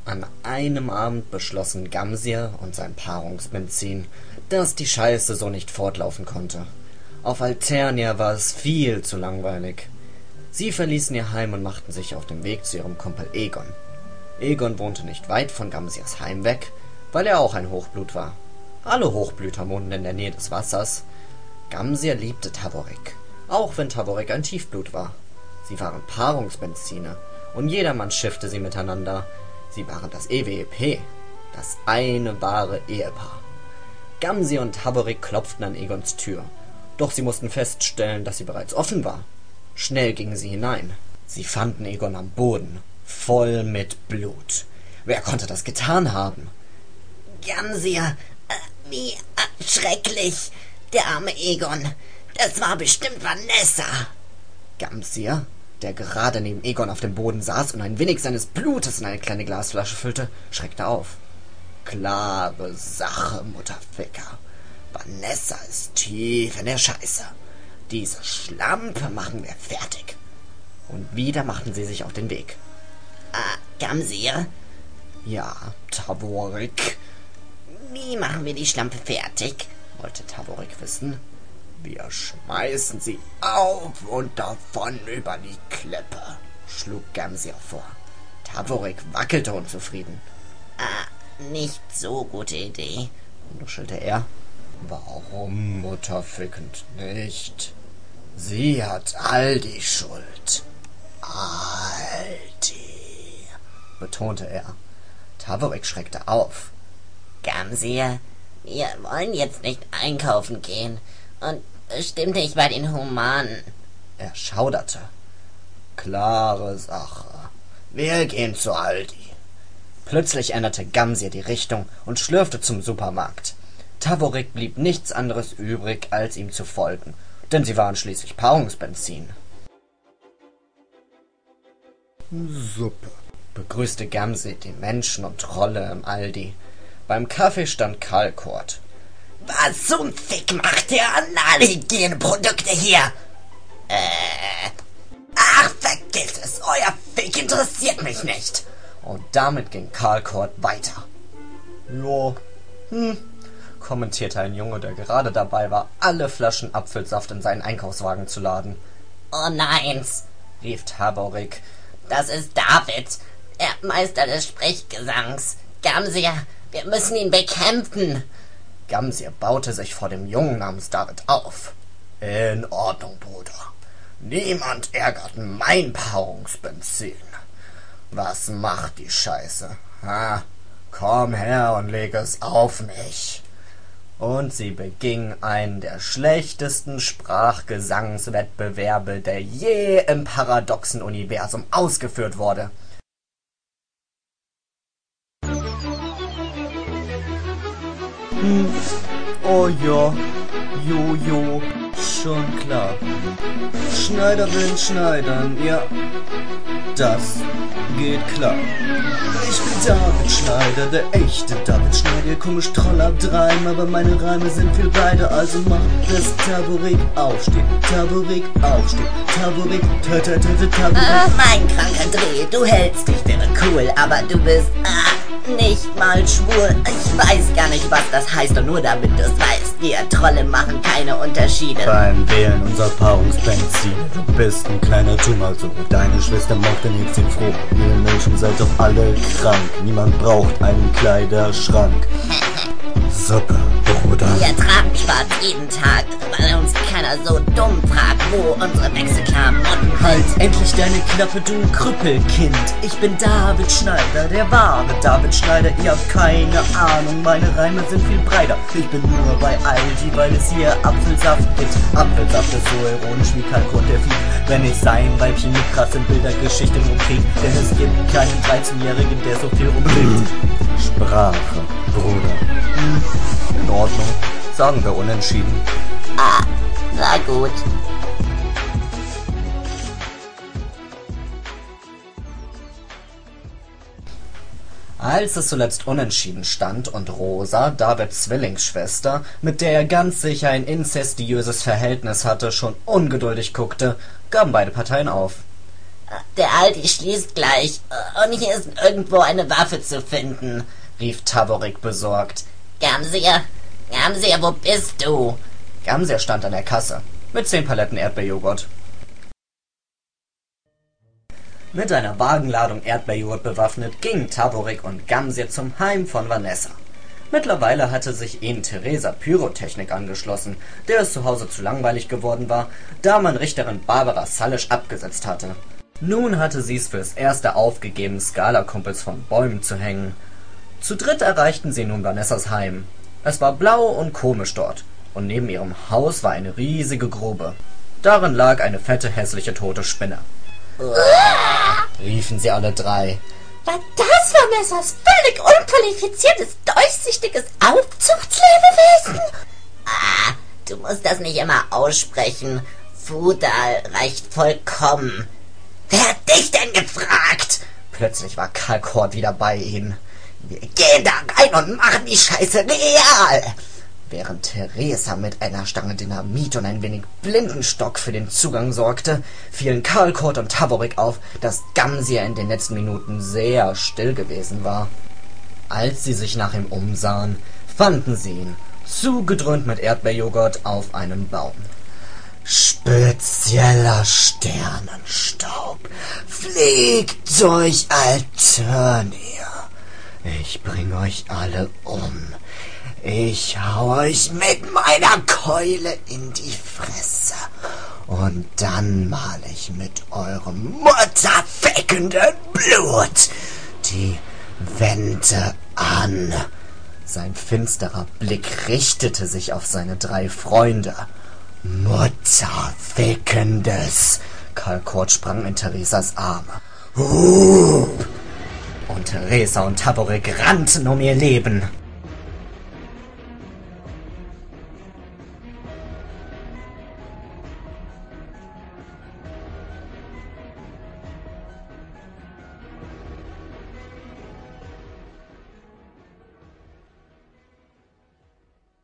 An einem Abend beschlossen Gamsier und sein Paarungsbenzin, dass die Scheiße so nicht fortlaufen konnte. Auf Alternia war es viel zu langweilig. Sie verließen ihr Heim und machten sich auf den Weg zu ihrem Kumpel Egon. Egon wohnte nicht weit von Gamsiers Heim weg, weil er auch ein Hochblut war. Alle Hochblüter wohnten in der Nähe des Wassers. Gamsier liebte Taborek, auch wenn Taborek ein Tiefblut war. Sie waren Paarungsbenzine und jedermann schiffte sie miteinander. Sie waren das EWEP, das eine wahre Ehepaar. Gamsier und Taborek klopften an Egons Tür, doch sie mussten feststellen, dass sie bereits offen war. Schnell gingen sie hinein. Sie fanden Egon am Boden, voll mit Blut. Wer konnte das getan haben? Gamsier, wie schrecklich. Der arme Egon. Das war bestimmt Vanessa. Gamsier, der gerade neben Egon auf dem Boden saß und ein wenig seines Blutes in eine kleine Glasflasche füllte, schreckte auf. Klare Sache, Mutterficker. Vanessa ist tief in der Scheiße. Diese Schlampe machen wir fertig. Und wieder machten sie sich auf den Weg. Gamsier? Ja, Taborek. Wie machen wir die Schlampe fertig? Wollte Taborek wissen. Wir schmeißen sie auf und davon über die Klippe, schlug Gamsier vor. Taborek wackelte unzufrieden. Nicht so gute Idee, nuschelte er. Warum, mutterfickend nicht? Sie hat all die Schuld. Aldi, betonte er. Taborek schreckte auf. Gamsier, wir wollen jetzt nicht einkaufen gehen und bestimmt nicht bei den Humanen. Er schauderte. Klare Sache. Wir gehen zu Aldi. Plötzlich änderte Gamsier die Richtung und schlürfte zum Supermarkt. Taborek blieb nichts anderes übrig, als ihm zu folgen, denn sie waren schließlich Paarungsbenzin. Suppe, begrüßte Gamsier die Menschen und Trolle im Aldi. Beim Kaffee stand Kalkort. Was zum Fick macht ihr an alle Hygieneprodukte hier? Ach, vergiss es, euer Fick interessiert mich nicht. Und damit ging Kalkort weiter. Jo, kommentierte ein Junge, der gerade dabei war, alle Flaschen Apfelsaft in seinen Einkaufswagen zu laden. Oh nein, rief Taborek. Das ist David, der Meister des Sprechgesangs. Gamsier, wir müssen ihn bekämpfen. Gamsier baute sich vor dem Jungen namens David auf. In Ordnung, Bruder. Niemand ärgert mein Paarungsbenzin. Was macht die Scheiße? Komm her und leg es auf mich. Und sie beging einen der schlechtesten Sprachgesangswettbewerbe, der je im paradoxen Universum ausgeführt wurde. Oh ja, Jojo, schon klar. Schneider will schneidern, ja, das geht klar. Ich bin David Schneider, der echte David Schneider, komisch Troll abtreiben, aber meine Reime sind viel weiter, also mach das Taborek aufstehen, Taborek aufstehen, Taborek, Taborek. Mein kranker Dreh, du hältst dich wäre cool, aber du bist, nicht mal schwul. Ich weiß gar nicht, was das heißt, und nur damit du es weißt, wir Trolle machen keine Unterschiede. Beim Wählen unser Paarungsbenzin, du bist ein kleiner Tumor, so deine Schwester macht den jetzt den froh. Ihr Menschen seid doch alle krank, niemand braucht einen Kleiderschrank. Suppe, Bruder. Wir tragen schwarz jeden Tag, weil uns keiner so dumm fragt, wo unsere Wechselklamotten. Halt endlich deine Klappe, du Krüppelkind. Ich bin David Schneider, der wahre David Schneider. Ihr habt keine Ahnung, meine Reime sind viel breiter. Ich bin nur bei Aldi, weil es hier Apfelsaft gibt. Apfelsaft ist so ironisch wie Kalkurt der Vieh. Wenn ich sein Weibchen mit krassen Bildergeschichten umkrieg, denn es gibt keinen 13-Jährigen, der so viel rumkriegt. Sprache, Bruder. In Ordnung. Sagen wir unentschieden. Na gut. Als es zuletzt unentschieden stand und Rosa, Davids Zwillingsschwester, mit der er ganz sicher ein inzestiöses Verhältnis hatte, schon ungeduldig guckte, gaben beide Parteien auf. Der Aldi schließt gleich und hier ist irgendwo eine Waffe zu finden, rief Taborik besorgt. Gamsier, wo bist du? Gamsier stand an der Kasse mit 10 Paletten Erdbeerjoghurt. Mit einer Wagenladung Erdbeerjoghurt bewaffnet gingen Taborik und Gamsier zum Heim von Vanessa. Mittlerweile hatte sich ihnen Theresa Pyrotechnik angeschlossen, der es zu Hause zu langweilig geworden war, da man Richterin Barbara Salisch abgesetzt hatte. Nun hatte sie es fürs Erste aufgegeben, Skala-Kumpels von Bäumen zu hängen. Zu dritt erreichten sie nun Vanessas Heim. Es war blau und komisch dort, und neben ihrem Haus war eine riesige Grube. Darin lag eine fette, hässliche tote Spinne. Riefen sie alle drei. War das Vanessas völlig unqualifiziertes, durchsichtiges Aufzuchtslebewesen? Du musst das nicht immer aussprechen. Fudal reicht vollkommen. Wer hat dich denn gefragt? Plötzlich war Kalkort wieder bei ihnen. Wir gehen da rein und machen die Scheiße real. Während Theresa mit einer Stange Dynamit und ein wenig Blindenstock für den Zugang sorgte, fielen Kalkort und Taborik auf, dass Gamsier in den letzten Minuten sehr still gewesen war. Als sie sich nach ihm umsahen, fanden sie ihn, zugedröhnt mit Erdbeerjoghurt, auf einem Baum. Spezieller Sternenstaub fliegt durch Alternia. Ich bring euch alle um. Ich hau euch mit meiner Keule in die Fresse. Und dann mal ich mit eurem mutterfickenden Blut die Wände an. Sein finsterer Blick richtete sich auf seine 3 Freunde. Mutterfickendes! Kalkort sprang in Theresas Arme. Und Theresa und Taborik rannten um ihr Leben.